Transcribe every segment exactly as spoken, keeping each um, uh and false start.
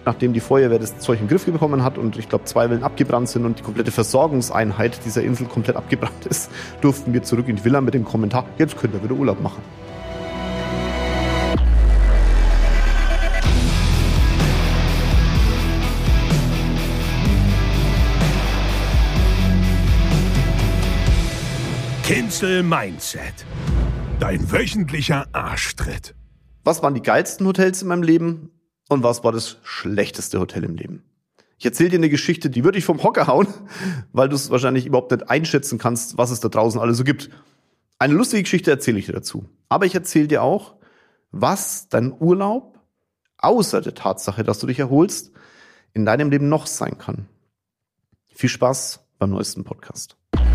Nachdem die Feuerwehr das Zeug im Griff bekommen hat und ich glaube zwei Wellen abgebrannt sind und die komplette Versorgungseinheit dieser Insel komplett abgebrannt ist, durften wir zurück in die Villa mit dem Kommentar, jetzt könnt ihr wieder Urlaub machen. Kinzel Mindset. Dein wöchentlicher Arschtritt. Was waren die geilsten Hotels in meinem Leben und was war das schlechteste Hotel im Leben? Ich erzähle dir eine Geschichte, die würde ich vom Hocker hauen, weil du es wahrscheinlich überhaupt nicht einschätzen kannst, was es da draußen alles so gibt. Eine lustige Geschichte erzähle ich dir dazu. Aber ich erzähle dir auch, was dein Urlaub, außer der Tatsache, dass du dich erholst, in deinem Leben noch sein kann. Viel Spaß beim neuesten Podcast.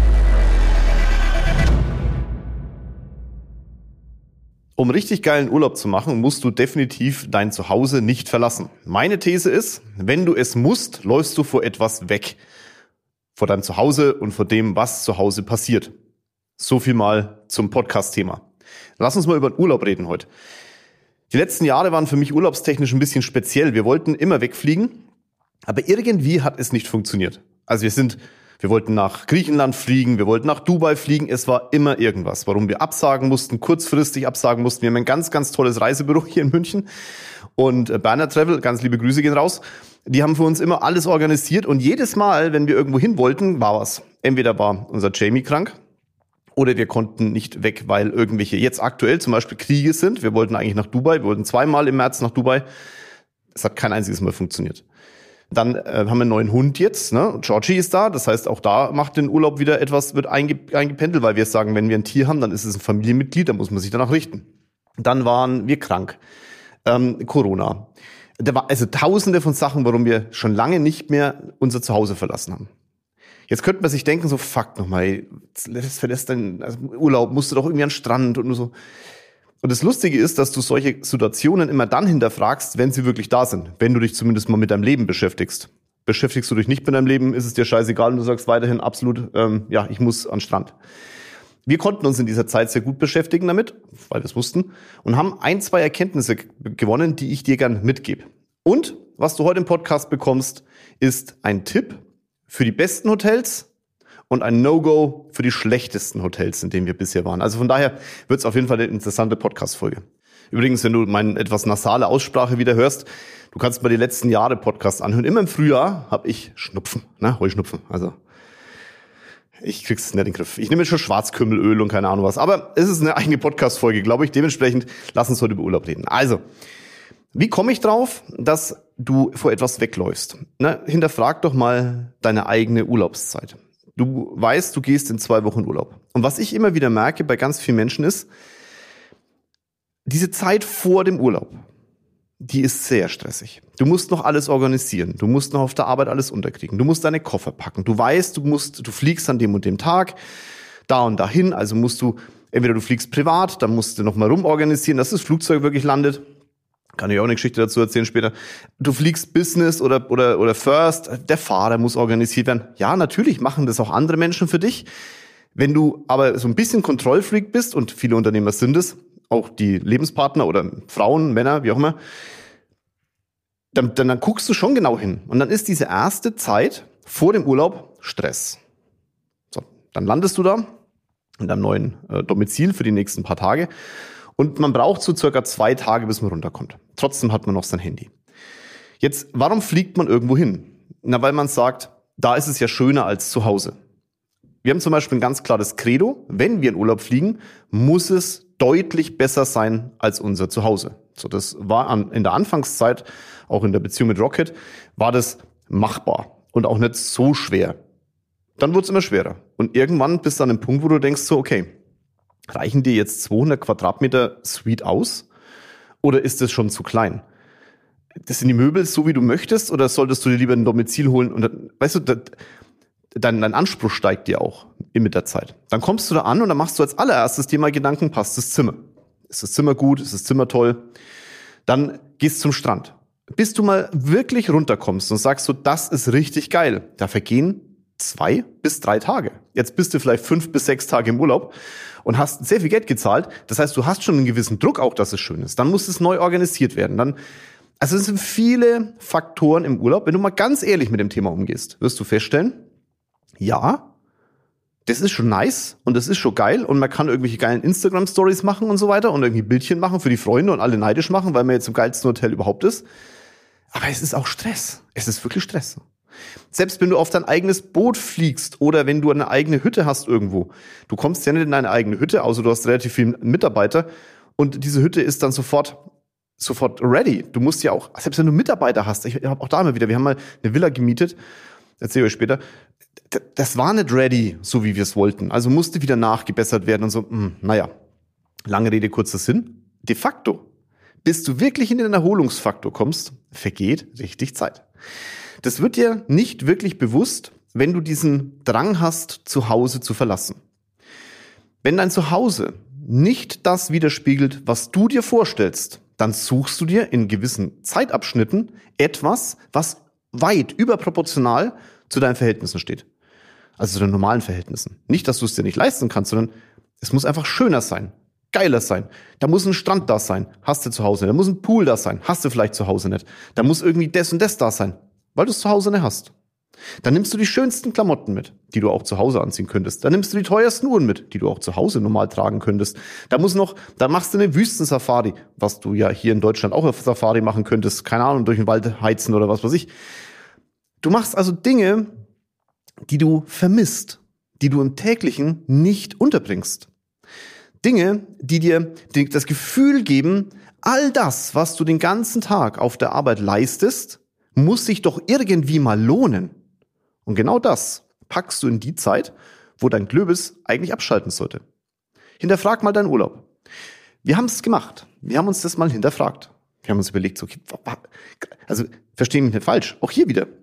Um richtig geilen Urlaub zu machen, musst du definitiv dein Zuhause nicht verlassen. Meine These ist, wenn du es musst, läufst du vor etwas weg. Vor deinem Zuhause und vor dem, was zu Hause passiert. So viel mal zum Podcast-Thema. Lass uns mal über den Urlaub reden heute. Die letzten Jahre waren für mich urlaubstechnisch ein bisschen speziell. Wir wollten immer wegfliegen, aber irgendwie hat es nicht funktioniert. Also wir sind... Wir wollten nach Griechenland fliegen, wir wollten nach Dubai fliegen. Es war immer irgendwas, warum wir absagen mussten, kurzfristig absagen mussten. Wir haben ein ganz, ganz tolles Reisebüro hier in München. Und Berner Travel, ganz liebe Grüße gehen raus, die haben für uns immer alles organisiert. Und jedes Mal, wenn wir irgendwo hin wollten, war was. Entweder war unser Jamie krank oder wir konnten nicht weg, weil irgendwelche jetzt aktuell zum Beispiel Kriege sind. Wir wollten eigentlich nach Dubai, wir wollten zweimal im März nach Dubai. Es hat kein einziges Mal funktioniert. Dann äh, haben wir einen neuen Hund jetzt, ne? Georgie ist da, das heißt, auch da macht den Urlaub wieder etwas, wird einge- eingependelt, weil wir sagen, wenn wir ein Tier haben, dann ist es ein Familienmitglied, da muss man sich danach richten. Dann waren wir krank, ähm, Corona. Da war also tausende von Sachen, warum wir schon lange nicht mehr unser Zuhause verlassen haben. Jetzt könnte man sich denken, so fuck nochmal, das verlässt deinen also Urlaub, musst du doch irgendwie an den Strand und so. Und das Lustige ist, dass du solche Situationen immer dann hinterfragst, wenn sie wirklich da sind. Wenn du dich zumindest mal mit deinem Leben beschäftigst. Beschäftigst du dich nicht mit deinem Leben, ist es dir scheißegal und du sagst weiterhin absolut, ähm, ja, ich muss an den Strand. Wir konnten uns in dieser Zeit sehr gut beschäftigen damit, weil wir es wussten, und haben ein, zwei Erkenntnisse g- gewonnen, die ich dir gern mitgebe. Und was du heute im Podcast bekommst, ist ein Tipp für die besten Hotels und ein No-Go für die schlechtesten Hotels, in denen wir bisher waren. Also von daher wird es auf jeden Fall eine interessante Podcast-Folge. Übrigens, wenn du meine etwas nasale Aussprache wieder hörst, du kannst mal die letzten Jahre Podcasts anhören. Immer im Frühjahr habe ich Schnupfen, ne, Heuschnupfen. Also ich krieg's nicht in den Griff. Ich nehme schon Schwarzkümmelöl und keine Ahnung was. Aber es ist eine eigene Podcast-Folge, glaube ich. Dementsprechend lass uns heute über Urlaub reden. Also, wie komme ich drauf, dass du vor etwas wegläufst? Ne, hinterfrag doch mal deine eigene Urlaubszeit. Du weißt, du gehst in zwei Wochen Urlaub. Und was ich immer wieder merke bei ganz vielen Menschen ist, diese Zeit vor dem Urlaub, die ist sehr stressig. Du musst noch alles organisieren. Du musst noch auf der Arbeit alles unterkriegen. Du musst deine Koffer packen. Du weißt, du musst, du fliegst an dem und dem Tag, da und dahin. Also musst du, entweder du fliegst privat, dann musst du noch mal rumorganisieren, dass das Flugzeug wirklich landet. Kann ich auch eine Geschichte dazu erzählen später. Du fliegst Business oder, oder, oder First. Der Fahrer muss organisiert werden. Ja, natürlich machen das auch andere Menschen für dich. Wenn du aber so ein bisschen Kontrollfreak bist, und viele Unternehmer sind es, auch die Lebenspartner oder Frauen, Männer, wie auch immer, dann, dann, dann guckst du schon genau hin. Und dann ist diese erste Zeit vor dem Urlaub Stress. So, dann landest du da in deinem neuen äh, Domizil für die nächsten paar Tage. Und man braucht so circa zwei Tage, bis man runterkommt. Trotzdem hat man noch sein Handy. Jetzt, warum fliegt man irgendwo hin? Na, weil man sagt, da ist es ja schöner als zu Hause. Wir haben zum Beispiel ein ganz klares Credo. Wenn wir in Urlaub fliegen, muss es deutlich besser sein als unser Zuhause. So, das war an, in der Anfangszeit, auch in der Beziehung mit Rocket, war das machbar und auch nicht so schwer. Dann wurde es immer schwerer. Und irgendwann bist du an einem Punkt, wo du denkst so, okay, reichen dir jetzt zweihundert Quadratmeter Suite aus? Oder ist das schon zu klein? Das sind die Möbel so, wie du möchtest? Oder solltest du dir lieber ein Domizil holen? Und dann, weißt du, das, dein, dein Anspruch steigt dir auch mit der Zeit. Dann kommst du da an und dann machst du als allererstes dir mal Gedanken, passt das Zimmer? Ist das Zimmer gut? Ist das Zimmer toll? Dann gehst zum Strand. Bis du mal wirklich runterkommst und sagst so, das ist richtig geil. Da vergehen zwei bis drei Tage. Jetzt bist du vielleicht fünf bis sechs Tage im Urlaub und hast sehr viel Geld gezahlt. Das heißt, du hast schon einen gewissen Druck auch, dass es schön ist. Dann muss es neu organisiert werden. Dann, Also es sind viele Faktoren im Urlaub. Wenn du mal ganz ehrlich mit dem Thema umgehst, wirst du feststellen, ja, das ist schon nice und das ist schon geil und man kann irgendwelche geilen Instagram-Stories machen und so weiter und irgendwie Bildchen machen für die Freunde und alle neidisch machen, weil man jetzt im geilsten Hotel überhaupt ist. Aber es ist auch Stress. Es ist wirklich Stress. Selbst wenn du auf dein eigenes Boot fliegst oder wenn du eine eigene Hütte hast irgendwo. Du kommst ja nicht in deine eigene Hütte, außer du hast relativ viele Mitarbeiter und diese Hütte ist dann sofort sofort ready. Du musst ja auch, selbst wenn du Mitarbeiter hast, ich habe auch da mal wieder, wir haben mal eine Villa gemietet, erzähle ich euch später, das war nicht ready, so wie wir es wollten. Also musste wieder nachgebessert werden und so. Mh, naja, lange Rede, kurzer Sinn. De facto, bis du wirklich in den Erholungsfaktor kommst, vergeht richtig Zeit. Das wird dir nicht wirklich bewusst, wenn du diesen Drang hast, zu Hause zu verlassen. Wenn dein Zuhause nicht das widerspiegelt, was du dir vorstellst, dann suchst du dir in gewissen Zeitabschnitten etwas, was weit überproportional zu deinen Verhältnissen steht. Also zu den normalen Verhältnissen. Nicht, dass du es dir nicht leisten kannst, sondern es muss einfach schöner sein, geiler sein. Da muss ein Strand da sein, hast du zu Hause nicht. Da muss ein Pool da sein, hast du vielleicht zu Hause nicht. Da muss irgendwie das und das da sein, weil du es zu Hause nicht hast. Dann nimmst du die schönsten Klamotten mit, die du auch zu Hause anziehen könntest. Dann nimmst du die teuersten Uhren mit, die du auch zu Hause normal tragen könntest. Da muss noch, da machst du eine Wüstensafari, was du ja hier in Deutschland auch eine Safari machen könntest. Keine Ahnung, durch den Wald heizen oder was weiß ich. Du machst also Dinge, die du vermisst, die du im Täglichen nicht unterbringst. Dinge, die dir das Gefühl geben, all das, was du den ganzen Tag auf der Arbeit leistest, muss sich doch irgendwie mal lohnen. Und genau das packst du in die Zeit, wo dein Glöbis eigentlich abschalten sollte. Hinterfrag mal deinen Urlaub. Wir haben es gemacht. Wir haben uns das mal hinterfragt. Wir haben uns überlegt, so, also versteh mich nicht falsch, auch hier wieder.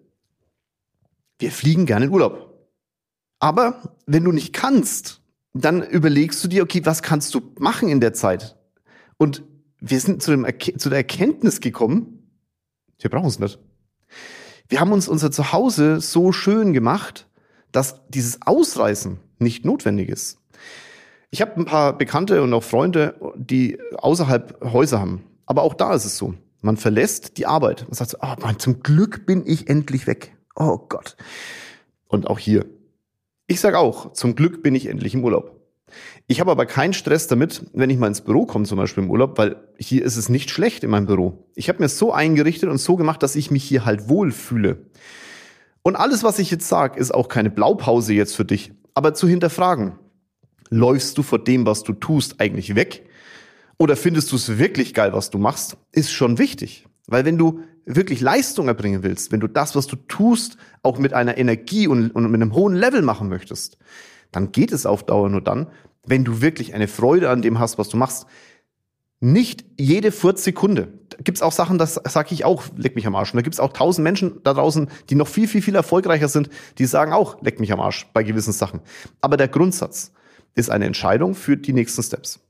Wir fliegen gerne in Urlaub. Aber wenn du nicht kannst, dann überlegst du dir, okay, was kannst du machen in der Zeit? Und wir sind zu, dem Erke- zu der Erkenntnis gekommen, wir brauchen es nicht. Wir haben uns unser Zuhause so schön gemacht, dass dieses Ausreißen nicht notwendig ist. Ich habe ein paar Bekannte und auch Freunde, die außerhalb Häuser haben. Aber auch da ist es so. Man verlässt die Arbeit. Man sagt so, oh Mann, zum Glück bin ich endlich weg. Oh Gott. Und auch hier. Ich sage auch, zum Glück bin ich endlich im Urlaub. Ich habe aber keinen Stress damit, wenn ich mal ins Büro komme, zum Beispiel im Urlaub, weil hier ist es nicht schlecht in meinem Büro. Ich habe mir es so eingerichtet und so gemacht, dass ich mich hier halt wohlfühle. Und alles, was ich jetzt sage, ist auch keine Blaupause jetzt für dich. Aber zu hinterfragen, läufst du vor dem, was du tust, eigentlich weg? Oder findest du es wirklich geil, was du machst? Ist schon wichtig. Weil wenn du wirklich Leistung erbringen willst, wenn du das, was du tust, auch mit einer Energie und, und mit einem hohen Level machen möchtest, dann geht es auf Dauer nur dann, wenn du wirklich eine Freude an dem hast, was du machst. Nicht jede Viertelsekunde. Da gibt's auch Sachen, das sage ich auch, leck mich am Arsch. Und da gibt's auch tausend Menschen da draußen, die noch viel, viel, viel erfolgreicher sind, die sagen auch, leck mich am Arsch bei gewissen Sachen. Aber der Grundsatz ist eine Entscheidung für die nächsten Steps.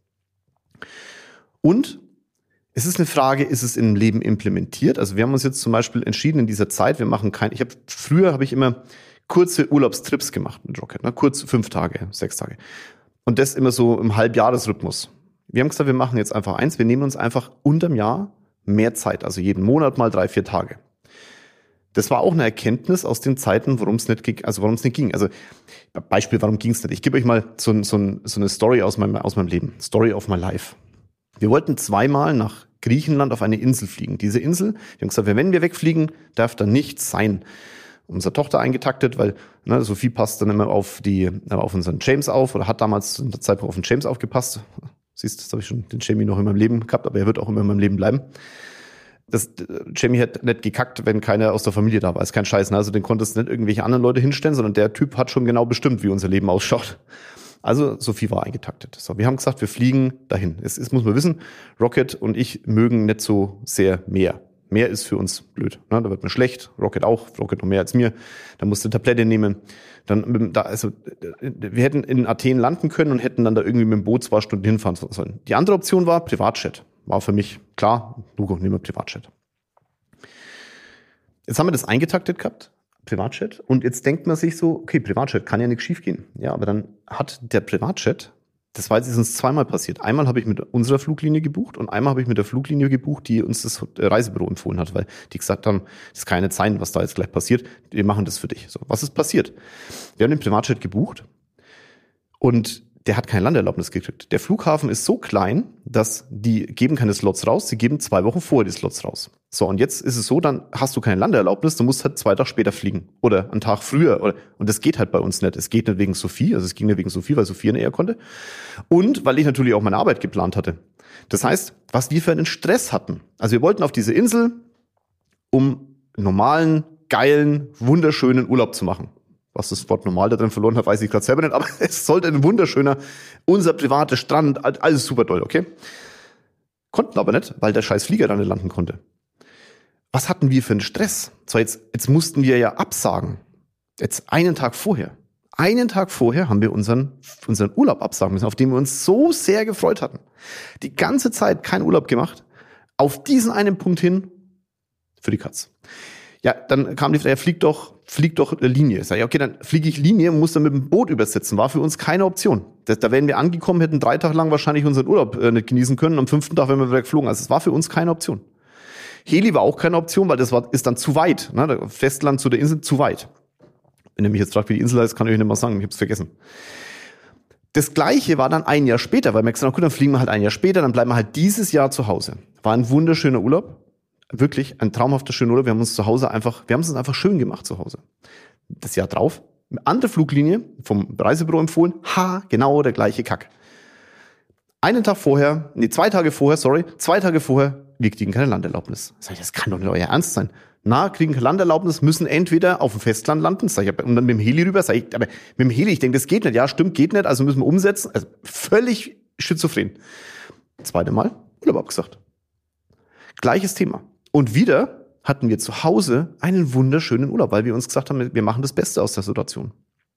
Und es ist eine Frage, ist es im Leben implementiert? Also wir haben uns jetzt zum Beispiel entschieden in dieser Zeit, wir machen kein, ich habe früher habe ich immer kurze Urlaubstrips gemacht mit Rocket, ne? Kurz fünf Tage, sechs Tage. Und das immer so im Halbjahresrhythmus. Wir haben gesagt, wir machen jetzt einfach eins, wir nehmen uns einfach unterm Jahr mehr Zeit, also jeden Monat mal drei, vier Tage. Das war auch eine Erkenntnis aus den Zeiten, worum es nicht ging, also warum es nicht ging. Also Beispiel, warum ging es nicht? Ich gebe euch mal so, so, so eine Story aus meinem, aus meinem Leben. Story of my life. Wir wollten zweimal nach Griechenland auf eine Insel fliegen. Diese Insel, wir haben gesagt, wenn wir wegfliegen, darf da nichts sein. Unsere Tochter eingetaktet, weil ne, Sophie passt dann immer auf die auf unseren James auf oder hat damals zu der Zeitpunkt auf den James aufgepasst. Siehst, das habe ich schon den Jamie noch in meinem Leben gehabt, aber er wird auch immer in meinem Leben bleiben. Das Jamie hat nicht gekackt, wenn keiner aus der Familie da war. Ist kein Scheiß. Ne? Also den konntest du nicht irgendwelche anderen Leute hinstellen, sondern der Typ hat schon genau bestimmt, wie unser Leben ausschaut. Also Sophie war eingetaktet. So, wir haben gesagt, wir fliegen dahin. Es, es muss man wissen, Rocket und ich mögen nicht so sehr Meer. Meer ist für uns blöd. Ne? Da wird mir schlecht. Rocket auch. Rocket noch mehr als mir. Da musst du Tablette nehmen. Dann, da, also, wir hätten in Athen landen können und hätten dann da irgendwie mit dem Boot zwei Stunden hinfahren sollen. Die andere Option war Privatjet. War für mich klar. Lugo, nehmen wir Privatjet. Jetzt haben wir das eingetaktet gehabt. Privatjet. Und jetzt denkt man sich so, okay, Privatjet kann ja nichts schief gehen. Ja, aber dann hat der Privatjet Das war jetzt ist uns zweimal passiert. Einmal habe ich mit unserer Fluglinie gebucht und einmal habe ich mit der Fluglinie gebucht, die uns das Reisebüro empfohlen hat, weil die gesagt haben, das kann nicht sein, was da jetzt gleich passiert. Wir machen das für dich. So, was ist passiert? Wir haben den Privatjet gebucht und der hat keine Landeerlaubnis gekriegt. Der Flughafen ist so klein, dass die geben keine Slots raus, sie geben zwei Wochen vorher die Slots raus. So, und jetzt ist es so, dann hast du keine Landeerlaubnis, du musst halt zwei Tage später fliegen oder einen Tag früher. Oder, und das geht halt bei uns nicht. Es geht nicht wegen Sophie, also es ging nicht wegen Sophie, weil Sophie näher konnte. Und weil ich natürlich auch meine Arbeit geplant hatte. Das heißt, was wir für einen Stress hatten. Also wir wollten auf diese Insel, um normalen, geilen, wunderschönen Urlaub zu machen. Was das Wort normal da drin verloren hat, weiß ich gerade selber nicht, aber es sollte ein wunderschöner, unser privater Strand, alles super toll, okay? Konnten aber nicht, weil der scheiß Flieger dann nicht landen konnte. Was hatten wir für einen Stress? So, jetzt, jetzt mussten wir ja absagen. Jetzt einen Tag vorher. Einen Tag vorher haben wir unseren, unseren Urlaub absagen müssen, auf den wir uns so sehr gefreut hatten. Die ganze Zeit keinen Urlaub gemacht. Auf diesen einen Punkt hin für die Katz. Ja, dann kam die Frage, flieg doch, flieg doch Linie. Sag ich, okay, dann fliege ich Linie und muss dann mit dem Boot übersetzen. War für uns keine Option. Das, da wären wir angekommen, hätten drei Tage lang wahrscheinlich unseren Urlaub äh, nicht genießen können. Am fünften Tag wären wir wieder geflogen. Also es war für uns keine Option. Heli war auch keine Option, weil das war, ist dann zu weit. Ne? Der Festland zu der Insel zu weit. Wenn ihr mich jetzt fragt, wie die Insel heißt, kann ich euch nicht mal sagen. Ich habe es vergessen. Das Gleiche war dann ein Jahr später, weil wir gesagt haben, gut, dann fliegen wir halt ein Jahr später, dann bleiben wir halt dieses Jahr zu Hause. War ein wunderschöner Urlaub. Wirklich ein traumhafter schöner Urlaub. Wir haben uns zu Hause einfach, wir haben es uns einfach schön gemacht zu Hause. Das Jahr drauf, eine andere Fluglinie vom Reisebüro empfohlen. Ha, genau der gleiche Kack. Einen Tag vorher, nee, zwei Tage vorher, sorry, zwei Tage vorher, wir kriegen keine Landeerlaubnis. Sag ich, das kann doch nicht euer Ernst sein. Na, kriegen keine Landeerlaubnis, müssen entweder auf dem Festland landen, sag ich, und dann mit dem Heli rüber, sag ich, aber mit dem Heli, ich denke, das geht nicht. Ja, stimmt, geht nicht, also müssen wir umsetzen. Also völlig schizophren. Zweite Mal, Urlaub abgesagt. Gleiches Thema. Und wieder hatten wir zu Hause einen wunderschönen Urlaub, weil wir uns gesagt haben, wir machen das Beste aus der Situation.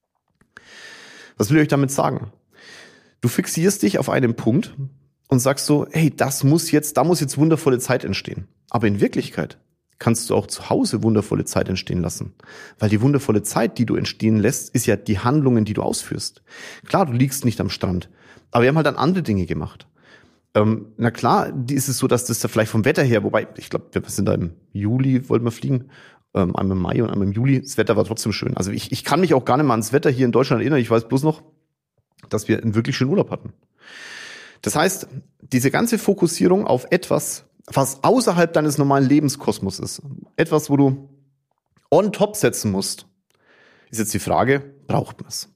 Was will ich euch damit sagen? Du fixierst dich auf einen Punkt und sagst so, hey, das muss jetzt, da muss jetzt wundervolle Zeit entstehen. Aber in Wirklichkeit kannst du auch zu Hause wundervolle Zeit entstehen lassen. Weil die wundervolle Zeit, die du entstehen lässt, ist ja die Handlungen, die du ausführst. Klar, du liegst nicht am Strand, aber wir haben halt dann andere Dinge gemacht. Ähm, na klar, die ist es so, dass das da vielleicht vom Wetter her, wobei, ich glaube, wir sind da im Juli, wollten wir fliegen, ähm, einmal im Mai und einmal im Juli. Das Wetter war trotzdem schön. Also ich, ich kann mich auch gar nicht mal ans Wetter hier in Deutschland erinnern. Ich weiß bloß noch, dass wir einen wirklich schönen Urlaub hatten. Das heißt, diese ganze Fokussierung auf etwas, was außerhalb deines normalen Lebenskosmos ist, etwas, wo du on top setzen musst, ist jetzt die Frage, braucht man es?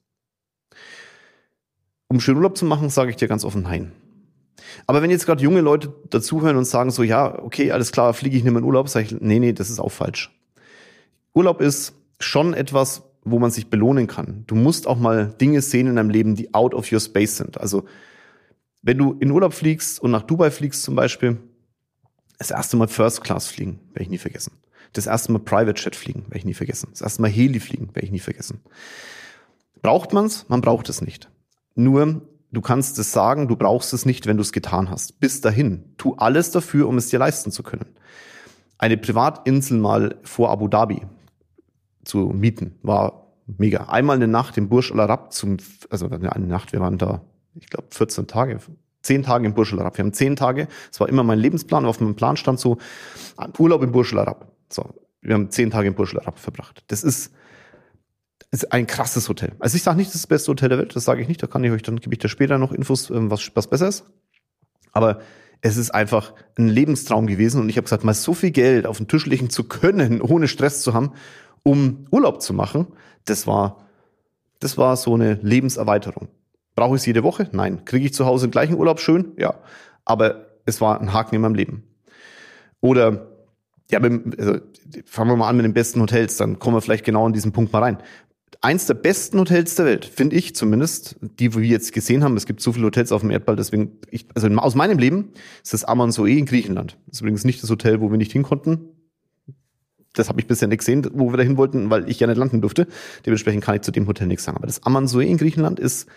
Um schönen Urlaub zu machen, sage ich dir ganz offen, nein. Aber wenn jetzt gerade junge Leute dazuhören und sagen so, ja, okay, alles klar, fliege ich nicht mehr in Urlaub, sage ich, nee, nee, das ist auch falsch. Urlaub ist schon etwas, wo man sich belohnen kann. Du musst auch mal Dinge sehen in deinem Leben, die out of your space sind. Also wenn du in Urlaub fliegst und nach Dubai fliegst zum Beispiel, das erste Mal First Class fliegen, werde ich nie vergessen. Das erste Mal Private Jet fliegen, werde ich nie vergessen. Das erste Mal Heli fliegen, werde ich nie vergessen. Braucht man's? Man braucht es nicht. Nur, du kannst es sagen, du brauchst es nicht, wenn du es getan hast. Bis dahin, tu alles dafür, um es dir leisten zu können. Eine Privatinsel mal vor Abu Dhabi zu mieten, war mega. Einmal eine Nacht im Burj Al Arab, zum, also eine Nacht, wir waren da, ich glaube, vierzehn Tage, zehn Tage im Burj Al Arab. Wir haben zehn Tage, das war immer mein Lebensplan, auf meinem Plan stand so, Urlaub im Burj Al Arab. So, wir haben zehn Tage im Burj Al Arab verbracht. Das ist, ist ein krasses Hotel. Also ich sage nicht, das ist das beste Hotel der Welt, das sage ich nicht, da kann ich euch, dann gebe ich dir später noch Infos, was, was besser ist. Aber es ist einfach ein Lebenstraum gewesen und ich habe gesagt, mal so viel Geld auf den Tisch legen zu können, ohne Stress zu haben, um Urlaub zu machen, das war, das war so eine Lebenserweiterung. Brauche ich es jede Woche? Nein. Kriege ich zu Hause den gleichen Urlaub? Schön? Ja. Aber es war ein Haken in meinem Leben. Oder, ja, mit, also, fangen wir mal an mit den besten Hotels, dann kommen wir vielleicht genau an diesen Punkt mal rein. Eins der besten Hotels der Welt, finde ich zumindest, die wir jetzt gesehen haben. Es gibt so viele Hotels auf dem Erdball, deswegen, ich, also aus meinem Leben ist das Amanzoe in Griechenland. Das ist übrigens nicht das Hotel, wo wir nicht hin konnten. Das habe ich bisher nicht gesehen, wo wir da hin wollten, weil ich ja nicht landen durfte. Dementsprechend kann ich zu dem Hotel nichts sagen. Aber das Amanzoe in Griechenland ist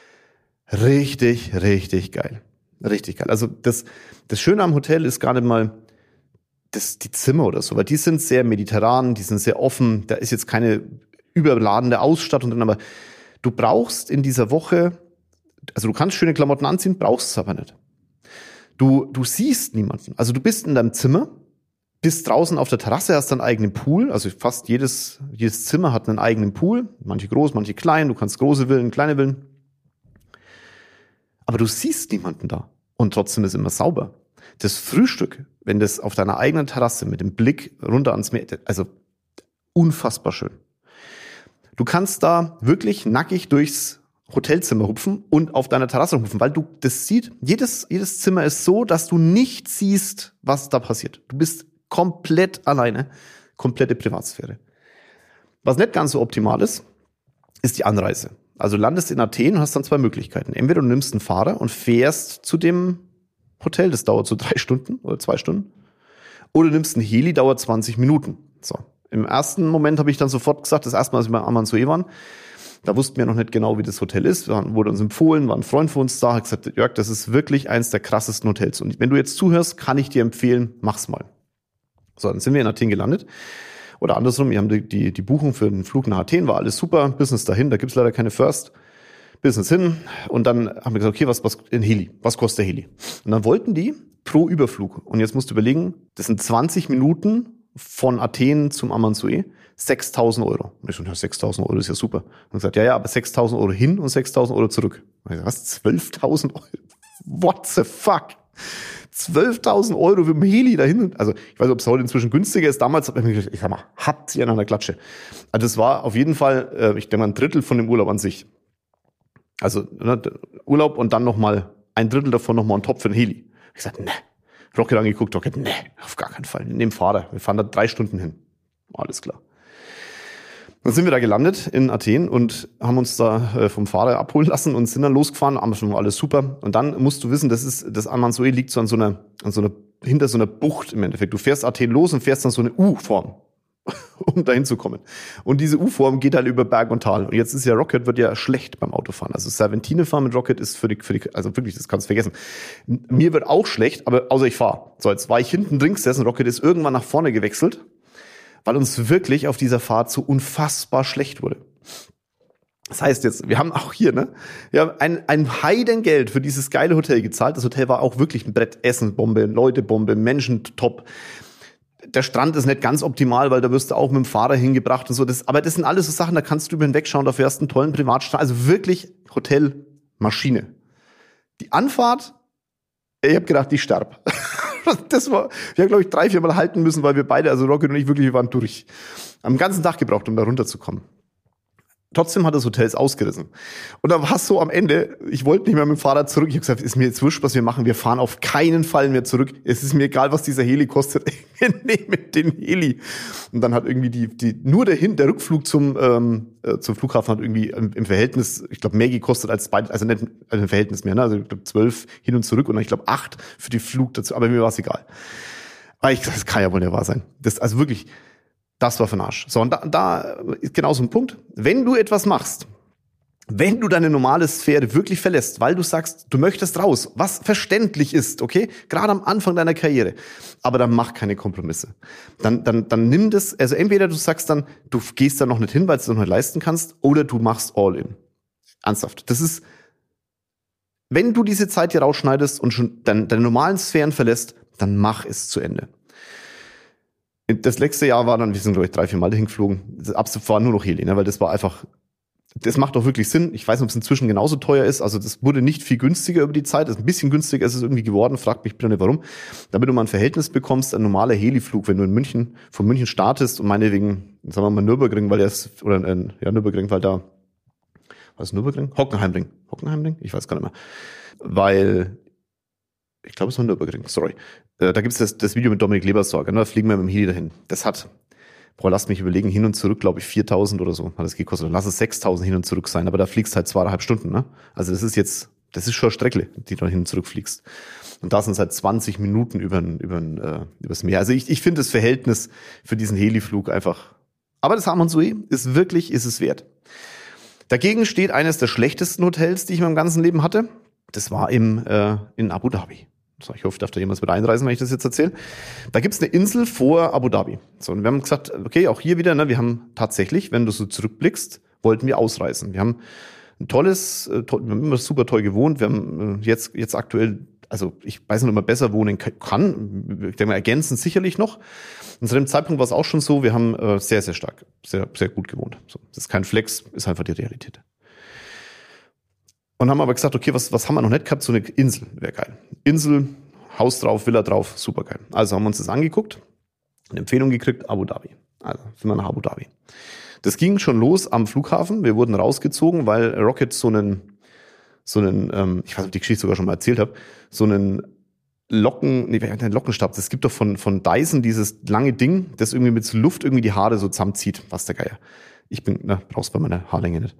richtig, richtig geil. Richtig geil. Also das, das Schöne am Hotel ist gerade mal das, die Zimmer oder so, weil die sind sehr mediterran, die sind sehr offen. Da ist jetzt keine überladende Ausstattung drin, aber du brauchst in dieser Woche Also du kannst schöne Klamotten anziehen, brauchst es aber nicht. Du, du siehst niemanden. Also du bist in deinem Zimmer, bist draußen auf der Terrasse, hast deinen eigenen Pool. Also fast jedes, jedes Zimmer hat einen eigenen Pool. Manche groß, manche klein. Du kannst große Villen, kleine Villen. Aber du siehst niemanden da. Und trotzdem ist immer sauber. Das Frühstück, wenn das auf deiner eigenen Terrasse mit dem Blick runter ans Meer, also unfassbar schön. Du kannst da wirklich nackig durchs Hotelzimmer hupfen und auf deiner Terrasse hupfen, weil du das siehst, jedes, jedes Zimmer ist so, dass du nicht siehst, was da passiert. Du bist komplett alleine, komplette Privatsphäre. Was nicht ganz so optimal ist, ist die Anreise. Also landest in Athen und hast dann zwei Möglichkeiten. Entweder du nimmst einen Fahrer und fährst zu dem Hotel, das dauert so drei Stunden oder zwei Stunden. Oder du nimmst einen Heli, dauert zwanzig Minuten. So. Im ersten Moment habe ich dann sofort gesagt, das erste Mal, als wir bei Amanzoe waren, da wussten wir noch nicht genau, wie das Hotel ist. Wir wurde uns empfohlen, war ein Freund von uns da, hat gesagt, Jörg, das ist wirklich eins der krassesten Hotels. Und wenn du jetzt zuhörst, kann ich dir empfehlen, mach's mal. So, dann sind wir in Athen gelandet. Oder andersrum, wir haben die, die, die Buchung für den Flug nach Athen, war alles super, Business dahin, da gibt's leider keine First. Business hin. Und dann haben wir gesagt, okay, was, was, in Heli, was kostet der Heli? Und dann wollten die pro Überflug. Und jetzt musst du überlegen, das sind zwanzig Minuten von Athen zum Amanzoe, sechstausend Euro. Und ich so, ja, sechstausend Euro ist ja super. Und gesagt, ja, ja, aber sechstausend Euro hin und sechstausend Euro zurück. Und ich so, was, zwölftausend Euro? What the fuck? zwölftausend Euro für ein Heli dahin. Also ich weiß nicht, ob es heute inzwischen günstiger ist. Damals habe ich mir gedacht, ich sag mal, habt ihr an einer Klatsche. Also das war auf jeden Fall, ich denke mal, ein Drittel von dem Urlaub an sich. Also ne, Urlaub und dann nochmal ein Drittel davon nochmal on top für den Heli. Ich gesagt, ne. Rocket angeguckt, Rocket, ne, auf gar keinen Fall. Nehmen Fahrer. Wir fahren da drei Stunden hin. Alles klar. Dann sind wir da gelandet in Athen und haben uns da äh, vom Fahrer abholen lassen und sind dann losgefahren. Aber schon alles super. Und dann musst du wissen, das ist, das Amanzoe liegt so an so einer, an so einer, hinter so einer Bucht im Endeffekt. Du fährst Athen los und fährst dann so eine U-Form, um dahin zu kommen. Und diese U-Form geht halt über Berg und Tal. Und jetzt ist ja Rocket, wird ja schlecht beim Autofahren. Also Serpentine fahren mit Rocket ist für die, für die, also wirklich, das kannst du vergessen. Mir wird auch schlecht, aber außer ich fahre. So, jetzt war ich hinten drin gesessen, Rocket ist irgendwann nach vorne gewechselt, weil uns wirklich auf dieser Fahrt so unfassbar schlecht wurde. Das heißt jetzt, wir haben auch hier, ne, wir haben ein, ein Heidengeld für dieses geile Hotel gezahlt. Das Hotel war auch wirklich ein Brett, Essenbombe, Leutebombe, Menschen top. Der Strand ist nicht ganz optimal, weil da wirst du auch mit dem Fahrer hingebracht und so. Das, aber das sind alles so Sachen, da kannst du über hinwegschauen, dafür hast du einen tollen Privatstrand. Also wirklich Hotelmaschine. Die Anfahrt, ich habe gedacht, ich sterb. Das war, wir haben, glaube ich, drei, vier Mal halten müssen, weil wir beide, also Rocket und ich, wirklich, wir waren durch. Am ganzen Tag gebraucht, um da runterzukommen. Trotzdem hat das Hotel es ausgerissen. Und dann war es so am Ende, ich wollte nicht mehr mit dem Fahrrad zurück. Ich habe gesagt, ist mir jetzt wurscht, was wir machen. Wir fahren auf keinen Fall mehr zurück. Es ist mir egal, was dieser Heli kostet. Wir nehmen den Heli. Und dann hat irgendwie die, die nur der Hin, der Rückflug zum, ähm, äh, zum Flughafen hat irgendwie im, im Verhältnis, ich glaube, mehr gekostet als beide, also nicht also im Verhältnis mehr, ne? Also ich glaube zwölf hin und zurück und dann, ich glaube, acht für die Flug dazu. Aber mir war es egal. Aber ich gesagt, das kann ja wohl nicht wahr sein. Das, also wirklich, das war für den Arsch. So, und da, da ist genau so ein Punkt. Wenn du etwas machst, wenn du deine normale Sphäre wirklich verlässt, weil du sagst, du möchtest raus, was verständlich ist, okay? Gerade am Anfang deiner Karriere. Aber dann mach keine Kompromisse. Dann, dann, dann nimm das, also entweder du sagst dann, du gehst da noch nicht hin, weil du es noch nicht leisten kannst, oder du machst all in. Ernsthaft. Das ist, wenn du diese Zeit hier rausschneidest und schon deine, deine normalen Sphären verlässt, dann mach es zu Ende. Das letzte Jahr war dann, wir sind, glaube ich, drei, vier Mal dahin geflogen. Das absolut war nur noch Heli, ne? Weil das war einfach, das macht auch wirklich Sinn. Ich weiß nicht, ob es inzwischen genauso teuer ist. Also das wurde nicht viel günstiger über die Zeit. Das ist ein bisschen günstiger ist es irgendwie geworden. Fragt mich bitte nicht, warum. Damit du mal ein Verhältnis bekommst, ein normaler Heliflug, wenn du in München, von München startest und meinetwegen, sagen wir mal Nürburgring, weil der ist, oder in, ja, Nürburgring, weil da, was ist Nürburgring? Hockenheimring. Hockenheimring? Ich weiß gar nicht mehr. Weil, ich glaube, es war Nürburgring, sorry. Da gibt's das, das Video mit Dominik Lebersorger, ne? Da fliegen wir mit dem Heli dahin. Das hat, boah, lass mich überlegen, hin und zurück, glaube ich, viertausend oder so hat es gekostet. Lass es sechstausend hin und zurück sein, aber da fliegst halt zweieinhalb Stunden, ne? Also das ist jetzt, das ist schon eine Strecke, die du hin und zurück fliegst. Und da sind es halt zwanzig Minuten über, über, äh, übers Meer. Also ich, ich finde das Verhältnis für diesen Heliflug einfach, aber das Amanzoe ist wirklich, ist es wert. Dagegen steht eines der schlechtesten Hotels, die ich in meinem ganzen Leben hatte. Das war im, äh, in Abu Dhabi. So, ich hoffe, ich darf da jemals wieder einreisen, wenn ich das jetzt erzähle. Da gibt's eine Insel vor Abu Dhabi. So, und wir haben gesagt, okay, auch hier wieder, ne, wir haben tatsächlich, wenn du so zurückblickst, wollten wir ausreisen. Wir haben ein tolles, äh, toll, wir haben immer super toll gewohnt. Wir haben äh, jetzt, jetzt aktuell, also ich weiß nicht, ob man besser wohnen kann. Ich denke mal, ergänzend sicherlich noch. Und zu dem Zeitpunkt war es auch schon so, wir haben äh, sehr, sehr stark, sehr, sehr gut gewohnt. So, das ist kein Flex, ist einfach die Realität. Und haben aber gesagt, okay, was, was haben wir noch nicht gehabt? So eine Insel wäre geil. Insel, Haus drauf, Villa drauf, super geil. Also haben wir uns das angeguckt, eine Empfehlung gekriegt, Abu Dhabi. Also sind wir nach Abu Dhabi. Das ging schon los am Flughafen. Wir wurden rausgezogen, weil Rocket so einen, so einen, ähm, ich weiß nicht, ob ich die Geschichte sogar schon mal erzählt habe, so einen Locken, nee, einen Lockenstab. Es gibt doch von, von Dyson dieses lange Ding, das irgendwie mit Luft irgendwie die Haare so zusammenzieht. Was der Geier. Ich bin, na, brauchst bei meiner Haarlänge nicht.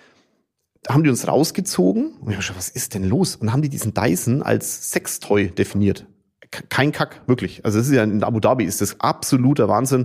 Da haben die uns rausgezogen und ich habe schon, was ist denn los? Und dann haben die diesen Dyson als Sextoy definiert. Kein Kack, wirklich. Also das ist ja in Abu Dhabi ist das absoluter Wahnsinn.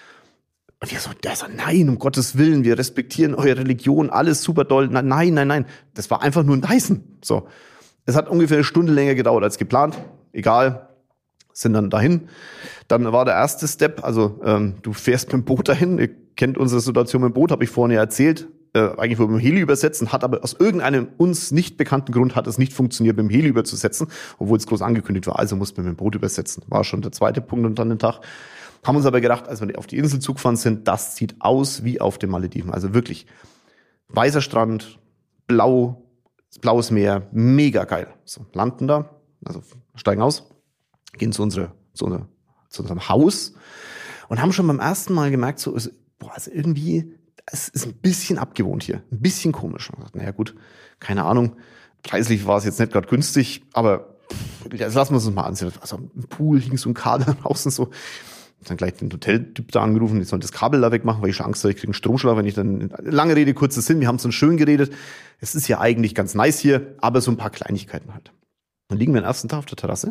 Und wir so, der so, nein, um Gottes Willen, wir respektieren eure Religion, alles super doll. Nein, nein, nein. Das war einfach nur ein Dyson. So. Es hat ungefähr eine Stunde länger gedauert als geplant. Egal. Sind dann dahin. Dann war der erste Step, also ähm, du fährst mit dem Boot dahin. Ihr kennt unsere Situation mit dem Boot, habe ich vorhin ja erzählt. Äh, eigentlich wollten wir mit dem Heli übersetzen, hat aber aus irgendeinem uns nicht bekannten Grund hat es nicht funktioniert, mit dem Heli überzusetzen, obwohl es groß angekündigt war. Also mussten wir mit dem Boot übersetzen. War schon der zweite Punkt und dann den Tag. Haben uns aber gedacht, als wir auf die Insel zugefahren sind, das sieht aus wie auf den Malediven. Also wirklich weißer Strand, blau, blaues Meer, mega geil. So, landen da, also steigen aus, gehen zu, unsere, zu, unser, zu unserem Haus und haben schon beim ersten Mal gemerkt, so, boah, also irgendwie, es ist ein bisschen abgewohnt hier, ein bisschen komisch. Und naja gut, keine Ahnung, preislich war es jetzt nicht gerade günstig, aber jetzt lassen wir es uns mal ansehen. Also im Pool hing so ein Kabel draußen so. Dann gleich den Hoteltyp da angerufen, die sollen das Kabel da wegmachen, weil ich schon Angst habe, ich kriege einen Stromschlag, wenn ich dann, lange Rede, kurzer Sinn, wir haben so schön geredet. Es ist ja eigentlich ganz nice hier, aber so ein paar Kleinigkeiten halt. Dann liegen wir den ersten Tag auf der Terrasse.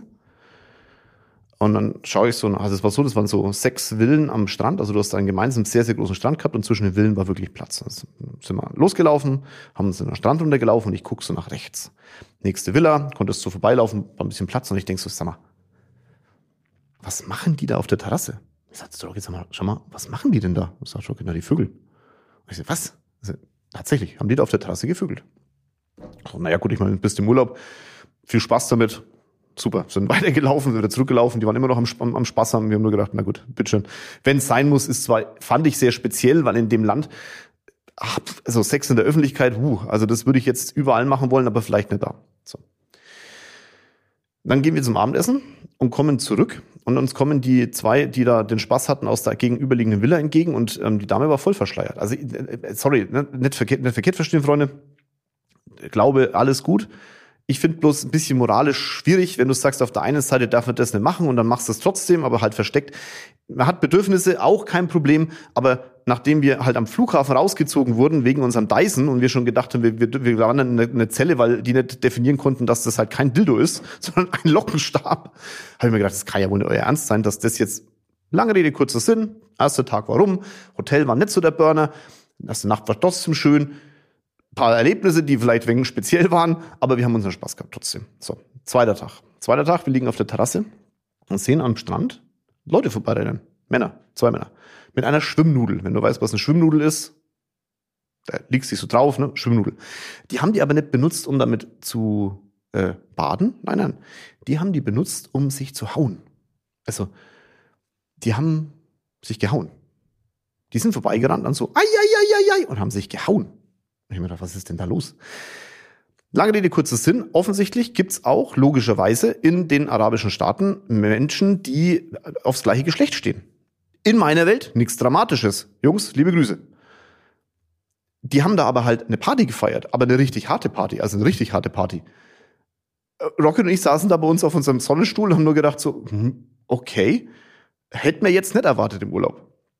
Und dann schaue ich so, also es war so, das waren so sechs Villen am Strand, also du hast einen gemeinsamen sehr, sehr großen Strand gehabt und zwischen den Villen war wirklich Platz. Also sind wir losgelaufen, haben uns in den Strand runtergelaufen und ich gucke so nach rechts. Nächste Villa, konntest so vorbeilaufen, war ein bisschen Platz und ich denk so, sag mal, was machen die da auf der Terrasse? Ich sag, so, jetzt mal, schau mal, was machen die denn da? Ich sag, schau, na, die Vögel. Und ich sag, was? Ich sag, tatsächlich, haben die da auf der Terrasse gevögelt? So, naja, gut, ich meine, bist im Urlaub, viel Spaß damit. Super, sind weitergelaufen, sind wieder zurückgelaufen, die waren immer noch am, am, am Spaß haben. Wir haben nur gedacht, na gut, bitteschön. Wenn es sein muss, ist zwar, fand ich sehr speziell, weil in dem Land, ach, also Sex in der Öffentlichkeit, huh, also das würde ich jetzt überall machen wollen, aber vielleicht nicht da. So. Dann gehen wir zum Abendessen und kommen zurück und uns kommen die zwei, die da den Spaß hatten, aus der gegenüberliegenden Villa entgegen und ähm, die Dame war voll verschleiert. Also, äh, sorry, ne, nicht verkehrt, nicht verkehrt verstehen, Freunde. Ich glaube, alles gut. Ich finde bloß ein bisschen moralisch schwierig, wenn du sagst, auf der einen Seite darf man das nicht machen und dann machst du es trotzdem, aber halt versteckt. Man hat Bedürfnisse, auch kein Problem, aber nachdem wir halt am Flughafen rausgezogen wurden, wegen unserem Dyson und wir schon gedacht haben, wir, wir, wir waren in eine Zelle, weil die nicht definieren konnten, dass das halt kein Dildo ist, sondern ein Lockenstab, habe ich mir gedacht, das kann ja wohl nicht euer Ernst sein, dass das jetzt, lange Rede, kurzer Sinn, erster Tag war rum, Hotel war nicht so der Burner, erste Nacht war trotzdem schön, paar Erlebnisse, die vielleicht wegen speziell waren, aber wir haben unseren Spaß gehabt trotzdem. So, zweiter Tag. Zweiter Tag, wir liegen auf der Terrasse und sehen am Strand Leute vorbeirennen. Männer, zwei Männer. Mit einer Schwimmnudel. Wenn du weißt, was eine Schwimmnudel ist, da liegst du so drauf, ne? Schwimmnudel. Die haben die aber nicht benutzt, um damit zu äh, baden. Nein, nein. Die haben die benutzt, um sich zu hauen. Also, die haben sich gehauen. Die sind vorbeigerannt und so, ai, ai, ai, ai, ai, und haben sich gehauen. Ich habe mir gedacht, was ist denn da los? Lange Rede, kurzer Sinn. Offensichtlich gibt's auch logischerweise in den arabischen Staaten Menschen, die aufs gleiche Geschlecht stehen. In meiner Welt nichts Dramatisches. Jungs, liebe Grüße. Die haben da aber halt eine Party gefeiert, aber eine richtig harte Party, also eine richtig harte Party. Rocket und ich saßen da bei uns auf unserem Sonnenstuhl und haben nur gedacht so, okay, hätten wir jetzt nicht erwartet im Urlaub.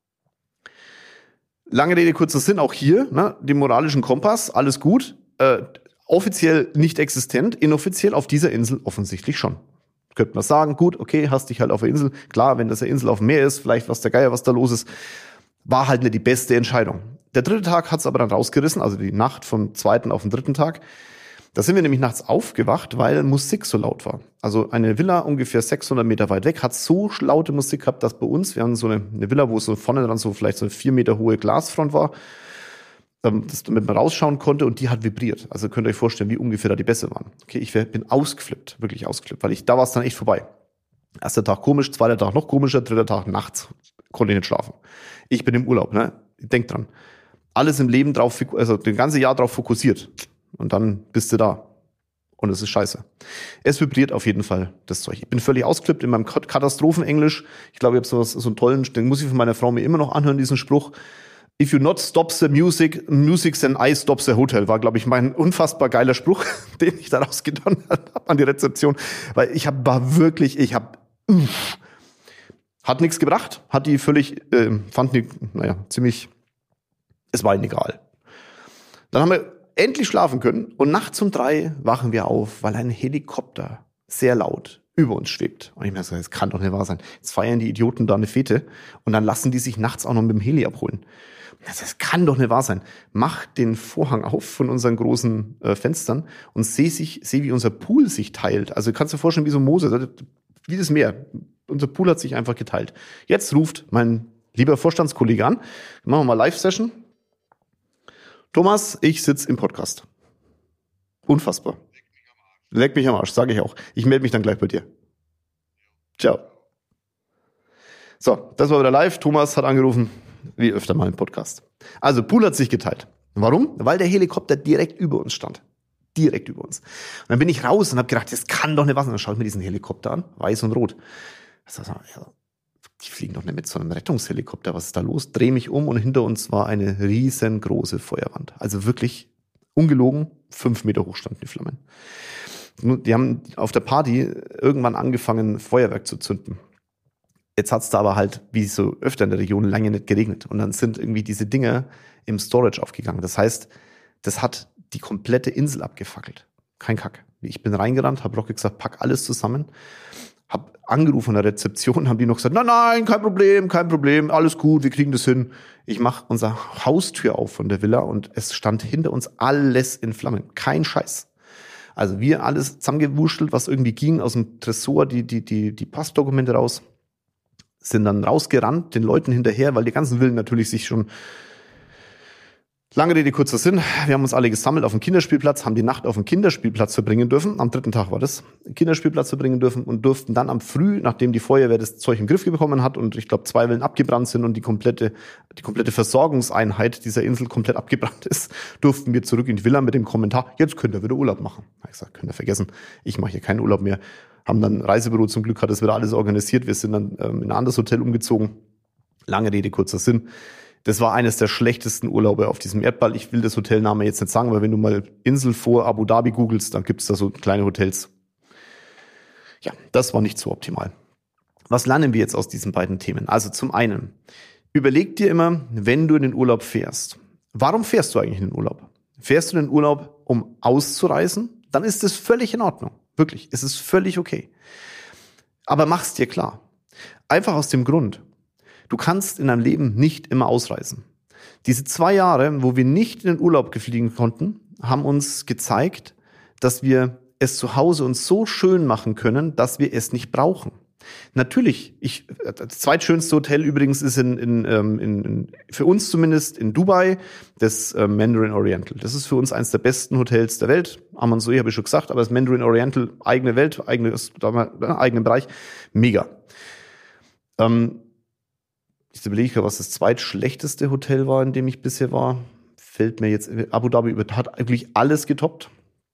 Lange Rede, kurzer Sinn, auch hier, ne, den moralischen Kompass, alles gut. Äh, offiziell nicht existent, inoffiziell auf dieser Insel offensichtlich schon. Könnte man sagen, gut, okay, hast dich halt auf der Insel. Klar, wenn das eine Insel auf dem Meer ist, vielleicht was der Geier, was da los ist, war halt nicht die beste Entscheidung. Der dritte Tag hat's aber dann rausgerissen, also die Nacht vom zweiten auf den dritten Tag. Da sind wir nämlich nachts aufgewacht, weil Musik so laut war. Also eine Villa ungefähr sechshundert Meter weit weg hat so laute Musik gehabt, dass bei uns, wir haben so eine, eine Villa, wo so vorne dran so vielleicht so eine vier Meter hohe Glasfront war. das, damit man rausschauen konnte und die hat vibriert. Also könnt ihr euch vorstellen, wie ungefähr da die Bässe waren. Okay, ich bin ausgeflippt, wirklich ausgeflippt, weil ich, da war es dann echt vorbei. Erster Tag komisch, zweiter Tag noch komischer, dritter Tag nachts konnte ich nicht schlafen. Ich bin im Urlaub, ne? Denk dran. Alles im Leben drauf, also das ganze Jahr drauf fokussiert. Und dann bist du da. Und es ist scheiße. Es vibriert auf jeden Fall, das Zeug. Ich bin völlig ausgeflippt in meinem Katastrophenenglisch. Ich glaube, ich habe sowas, so einen tollen, den muss ich von meiner Frau mir immer noch anhören, diesen Spruch. If you not stop the music, music then I stop the hotel, war, glaube ich, mein unfassbar geiler Spruch, den ich da rausgetan habe an die Rezeption. Weil ich hab, war wirklich, ich habe hat nichts gebracht, hat die völlig, äh, fand die, naja, ziemlich, es war ihnen egal. Dann haben wir endlich schlafen können und nachts um drei wachen wir auf, weil ein Helikopter sehr laut über uns schwebt. Und ich mir so, das kann doch nicht wahr sein. Jetzt feiern die Idioten da eine Fete und dann lassen die sich nachts auch noch mit dem Heli abholen. Das kann doch nicht wahr sein. Mach den Vorhang auf von unseren großen äh, Fenstern und sehe sich, sehe, wie unser Pool sich teilt. Also kannst du dir vorstellen, wie so Mose, wie das Meer. Unser Pool hat sich einfach geteilt. Jetzt ruft mein lieber Vorstandskollege an. Machen wir mal Live-Session. Thomas, ich sitze im Podcast. Unfassbar. Leck mich am Arsch, sage ich auch. Ich melde mich dann gleich bei dir. Ciao. So, das war wieder live. Thomas hat angerufen, wie öfter mal im Podcast. Also, Pool hat sich geteilt. Warum? Weil der Helikopter direkt über uns stand. Direkt über uns. Und dann bin ich raus und habe gedacht, das kann doch nicht was. Und dann schaue ich mir diesen Helikopter an, weiß und rot. Das war so, ja, die fliegen doch nicht mit so einem Rettungshelikopter. Was ist da los? Dreh mich um und hinter uns war eine riesengroße Feuerwand. Also wirklich ungelogen, fünf Meter hoch standen die Flammen. Die haben auf der Party irgendwann angefangen, Feuerwerk zu zünden. Jetzt hat's da aber halt, wie so öfter in der Region, lange nicht geregnet. Und dann sind irgendwie diese Dinger im Storage aufgegangen. Das heißt, das hat die komplette Insel abgefackelt. Kein Kack. Ich bin reingerannt, habe Rocky gesagt, pack alles zusammen. Hab angerufen an der Rezeption, haben die noch gesagt, nein, nein, kein Problem, kein Problem, alles gut, wir kriegen das hin. Ich mache unsere Haustür auf von der Villa und es stand hinter uns alles in Flammen. Kein Scheiß. Also wir alles zusammengewurschtelt, was irgendwie ging, aus dem Tresor, die, die, die, die Passdokumente raus, sind dann rausgerannt, den Leuten hinterher, weil die ganzen Villen natürlich sich schon, lange Rede, kurzer Sinn, wir haben uns alle gesammelt auf dem Kinderspielplatz, haben die Nacht auf dem Kinderspielplatz verbringen dürfen, am dritten Tag war das, Kinderspielplatz verbringen dürfen und durften dann am Früh, nachdem die Feuerwehr das Zeug im Griff bekommen hat und ich glaube zwei Villen abgebrannt sind und die komplette, die komplette Versorgungseinheit dieser Insel komplett abgebrannt ist, durften wir zurück in die Villa mit dem Kommentar, jetzt könnt ihr wieder Urlaub machen. Ich gesagt, könnt ihr vergessen, ich mache hier keinen Urlaub mehr. Haben dann ein Reisebüro, zum Glück hat das wieder alles organisiert, wir sind dann ähm, in ein anderes Hotel umgezogen. Lange Rede, kurzer Sinn. Das war eines der schlechtesten Urlaube auf diesem Erdball. Ich will das Hotelname jetzt nicht sagen, weil wenn du mal Insel vor Abu Dhabi googelst, dann gibt's da so kleine Hotels. Ja, das war nicht so optimal. Was lernen wir jetzt aus diesen beiden Themen? Also zum einen, überleg dir immer, wenn du in den Urlaub fährst, warum fährst du eigentlich in den Urlaub? Fährst du in den Urlaub, um auszureisen? Dann ist es völlig in Ordnung. Wirklich, es ist völlig okay. Aber mach's dir klar. Einfach aus dem Grund, du kannst in deinem Leben nicht immer ausreisen. Diese zwei Jahre, wo wir nicht in den Urlaub gefliegen konnten, haben uns gezeigt, dass wir es zu Hause uns so schön machen können, dass wir es nicht brauchen. Natürlich, ich, das zweitschönste Hotel übrigens ist in, in, in, in für uns zumindest in Dubai, das äh, Mandarin Oriental. Das ist für uns eines der besten Hotels der Welt. Amansui habe ich schon gesagt, aber das Mandarin Oriental, eigene Welt, eigenes, eigenen Bereich, mega. Ähm, Ich überlege gerade, was das zweitschlechteste Hotel war, in dem ich bisher war. Fällt mir jetzt, Abu Dhabi hat eigentlich alles getoppt.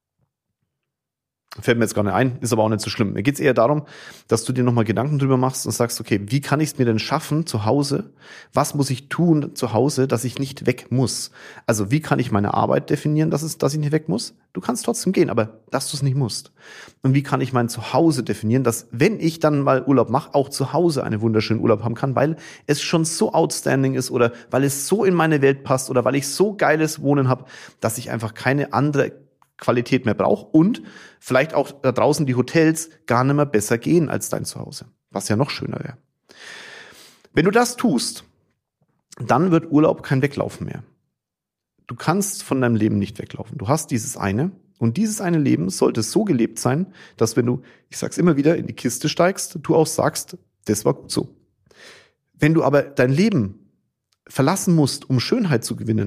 Fällt mir jetzt gar nicht ein, ist aber auch nicht so schlimm. Mir geht's eher darum, dass du dir nochmal Gedanken drüber machst und sagst, okay, wie kann ich es mir denn schaffen zu Hause? Was muss ich tun zu Hause, dass ich nicht weg muss? Also wie kann ich meine Arbeit definieren, dass, es, dass ich nicht weg muss? Du kannst trotzdem gehen, aber dass du es nicht musst. Und wie kann ich mein Zuhause definieren, dass wenn ich dann mal Urlaub mache, auch zu Hause einen wunderschönen Urlaub haben kann, weil es schon so outstanding ist oder weil es so in meine Welt passt oder weil ich so geiles Wohnen habe, dass ich einfach keine andere Qualität mehr brauche und vielleicht auch da draußen die Hotels gar nicht mehr besser gehen als dein Zuhause, was ja noch schöner wäre. Wenn du das tust, dann wird Urlaub kein Weglaufen mehr. Du kannst von deinem Leben nicht weglaufen. Du hast dieses eine und dieses eine Leben sollte so gelebt sein, dass wenn du, ich sag's immer wieder, in die Kiste steigst, du auch sagst, das war gut so. Wenn du aber dein Leben verlassen musst, um Schönheit zu gewinnen,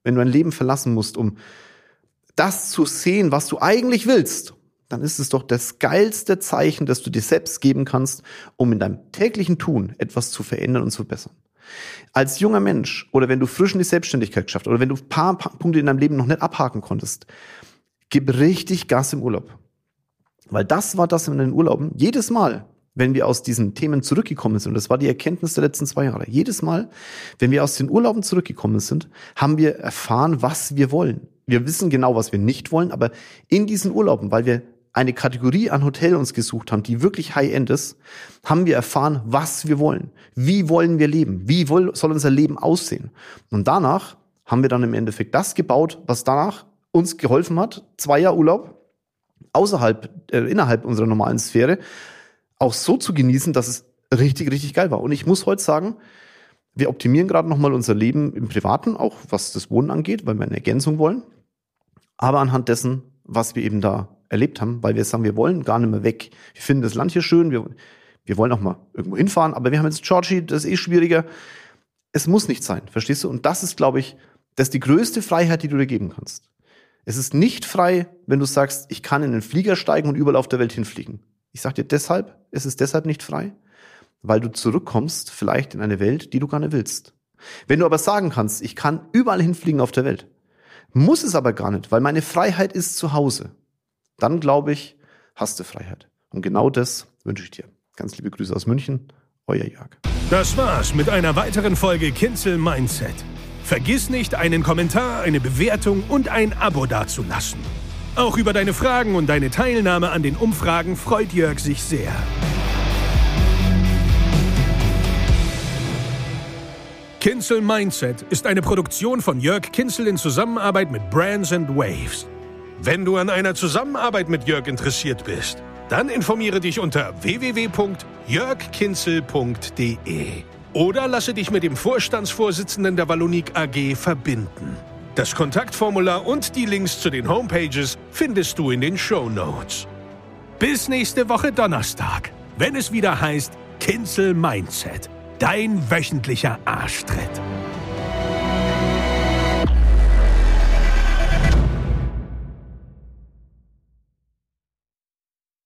wenn du ein Leben verlassen musst, um das zu sehen, was du eigentlich willst, dann ist es doch das geilste Zeichen, das du dir selbst geben kannst, um in deinem täglichen Tun etwas zu verändern und zu verbessern. Als junger Mensch oder wenn du frisch in die Selbstständigkeit geschafft oder wenn du ein paar Punkte in deinem Leben noch nicht abhaken konntest, gib richtig Gas im Urlaub. Weil das war das in den Urlauben. Jedes Mal, wenn wir aus diesen Themen zurückgekommen sind, und das war die Erkenntnis der letzten zwei Jahre, jedes Mal, wenn wir aus den Urlauben zurückgekommen sind, haben wir erfahren, was wir wollen. Wir wissen genau, was wir nicht wollen, aber in diesen Urlauben, weil wir eine Kategorie an Hotel uns gesucht haben, die wirklich High-End ist, haben wir erfahren, was wir wollen. Wie wollen wir leben? Wie soll unser Leben aussehen? Und danach haben wir dann im Endeffekt das gebaut, was danach uns geholfen hat, zwei Jahre Urlaub, außerhalb, äh, innerhalb unserer normalen Sphäre, auch so zu genießen, dass es richtig, richtig geil war. Und ich muss heute sagen, wir optimieren gerade nochmal unser Leben im Privaten, auch was das Wohnen angeht, weil wir eine Ergänzung wollen. Aber anhand dessen, was wir eben da erlebt haben, weil wir sagen, wir wollen gar nicht mehr weg. Wir finden das Land hier schön, wir, wir wollen auch mal irgendwo hinfahren, aber wir haben jetzt Georgie, das ist eh schwieriger. Es muss nicht sein, verstehst du? Und das ist, glaube ich, das ist die größte Freiheit, die du dir geben kannst. Es ist nicht frei, wenn du sagst, ich kann in den Flieger steigen und überall auf der Welt hinfliegen. Ich sage dir deshalb, es ist deshalb nicht frei, weil du zurückkommst vielleicht in eine Welt, die du gar nicht willst. Wenn du aber sagen kannst, ich kann überall hinfliegen auf der Welt, muss es aber gar nicht, weil meine Freiheit ist zu Hause, dann glaube ich, hast du Freiheit. Und genau das wünsche ich dir. Ganz liebe Grüße aus München, euer Jörg. Das war's mit einer weiteren Folge Kinzel Mindset. Vergiss nicht, einen Kommentar, eine Bewertung und ein Abo dazulassen. Auch über deine Fragen und deine Teilnahme an den Umfragen freut Jörg sich sehr. Kinzel Mindset ist eine Produktion von Jörg Kinzel in Zusammenarbeit mit Brands and Waves. Wenn du an einer Zusammenarbeit mit Jörg interessiert bist, dann informiere dich unter w w w punkt jörg kinzel punkt d e oder lasse dich mit dem Vorstandsvorsitzenden der Valonik A G verbinden. Das Kontaktformular und die Links zu den Homepages findest du in den Shownotes. Bis nächste Woche Donnerstag, wenn es wieder heißt Kinzel Mindset, dein wöchentlicher Arschtritt.